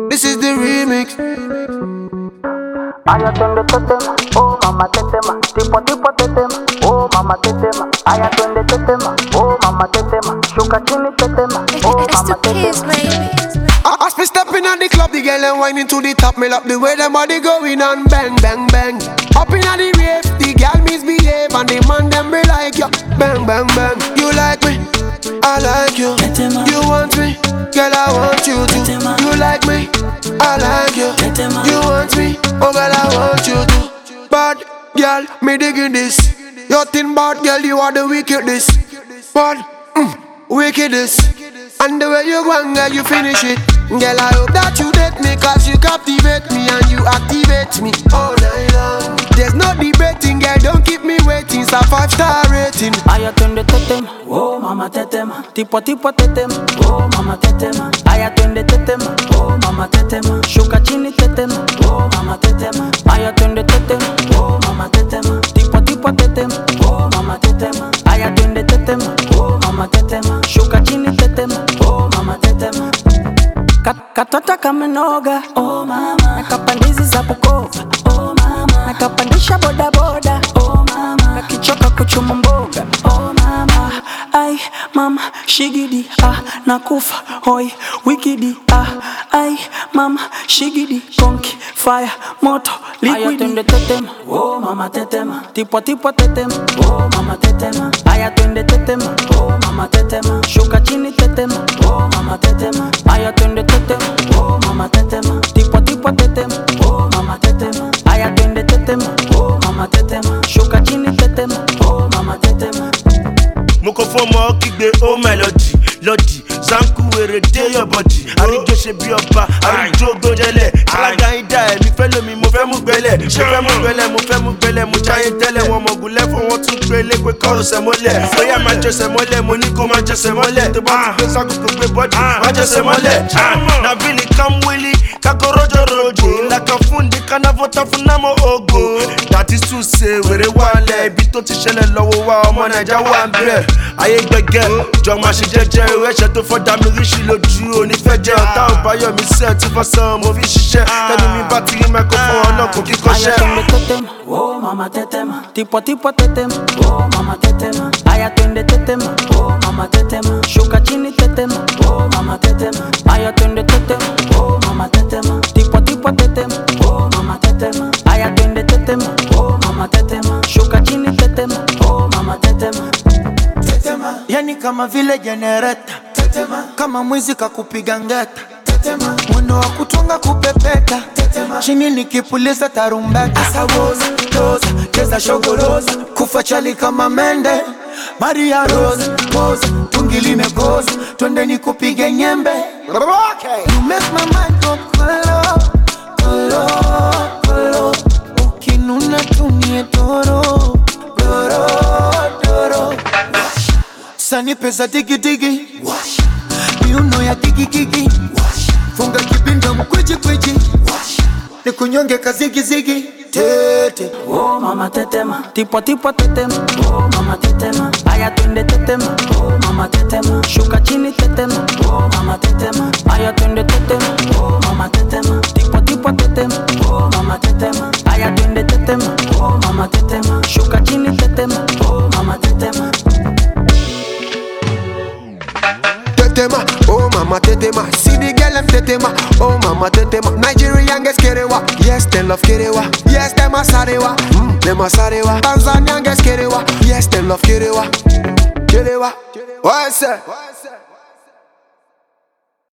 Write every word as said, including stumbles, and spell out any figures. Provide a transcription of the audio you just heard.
This is the remix. Aya twende tetema, oh mama tetema, tipo tipo tetema, oh mama tetema. Aya twende tetema, oh mama tetema, shuka chini tetema, oh mama tetema. As me stepping on the club, the girl and whining to the top. Me love the way them body going on, bang bang bang. Up in the rave, the girl misbehave and the man them be like ya, bang bang bang. You like me, I like you. You want me, girl I want you too. You like me, I like you. You want me, oh girl I want you too. Bad girl, me digging this. You thin bad girl, you are the wickedest. Bad, mm, wickedest. And the way you go and girl, you finish it. Girl, I hope that you date me, cause you captivate me and you activate me all night long. There's no debating, girl, don't keep me waiting. It's a five star rating. Aya twende tetema, oh mama tetema, tipo tipo tetema, oh mama tetema. Aya twende tetema, oh mama tetema, shuka chini tetema, oh mama tetema. Aya twende tetema, oh mama tetema, tipo tipo tetema, oh mama tetema. Aya twende tetema, oh mama tetema, shuka chini tetema, oh mama tetema. Katata kamenoga, oh mama. Nakapandizi za Bukoba, oh mama. Nakapandisha boda boda, oh mama. Nakichoka kuchuma mboga, oh mama. Ay mama, shigidi, ah, nakufa, hoi, wikidi, ah. Ay mama, shigidi, konki, fire, moto, liquidi. Aya twende tetema, oh mama tetema, tipo tipo tetema, oh mama tetema. Aya twende tetema, oh mama tetema, shuka chini tetema, oh mama tetema. Aya twende tetema, oh mama tetema, tipo tipo tetema, oh mama tetema. Aya twende tetema, oh mama tetema, shuka chini tetema, oh mama tetema. Moko fomo kigbe oh melody, lodi zanku were dey your body. Arijo se bi oba, arijo gojele. Alaga ida e mi fe lo mi mo fe mu gbele. Mo fe mu gbele, mo fe mu gbele, mo jaye tele won mo gun lefo won tun gbele pe ko se mole. Oya ma je se mole, mo ni ko ma je se mole. To ba ti pe sa ko pe body, ma je se mole. Na vini kam willy, kakorojo rojo. La ka fundi kana vota funa mo ogo. That is to say were wale ibi to ti sele lowo wa ọmọ Naija wa nbe. Ayé gbẹ̀gẹ̀, jọ máa ṣe jẹ́jẹ́ ìwé ẹ̀ṣẹ̀ tó fọ́dà mi ríṣì lójú onífẹ́ jẹ́ ọ̀tá òbáyọ̀ mi sẹ́ẹ̀ tí fọ́sán mo fi ṣiṣẹ́ tẹ́lú mi bá ti rí microphone ọ̀nà kò kíkọ́ṣẹ́. Aya twende tetema, oh mama tetema, tipo tipo tetema, oh mama tetema. Aya twende tetema, oh mama tetema, shuka chini tetema, oh mama tetema. Aya twende tetema, oh mama tetema, tipo tipo tetema, oh mama tetema. Aya twende tetema, oh mama tetema, shuka chini tetema, oh mama tetema. Tetema, yani kama vile generator. Tetema, kama mwizi kakupiga ngeta. Tetema, mwendo wa kutunga kupepeta. Tetema, chini nikipuliza tarumbeta. Asawoza, toza, cheza shogoroza. Kufa chali kama mende. Maria Rose, pose, tungi limekoza. Twende nikupige nyembe. Okay. You make my mind go kolo, kolo, kolo. Ukinuna tumie toro, toro, toro. Sani pesa digi digi, miuno ya gigi gigi, funga kibinda mkweji kweji, nikunyonge kazigi zigi, tete. Oh mama tetema, tipo tipo tetema, oh mama tetema. Aya twende tetema, oh mama tetema, shuka chini tetema, oh mama tetema. Aya twende tetema, oh mama tetema, tipo tipo tetema, oh mama tetema. Aya twende tetema, oh mama tetema, shuka chini tetema, oh mama tetema. Tetema, oh mama tetema. See the girl them tetema, oh mama tetema. Nigerian gets kerewa, yes them love kerewa. Yes them a sarewa, mm, them a sarewa. Tanzanian gets kerewa, yes them love kerewa. Kerewa, what I say?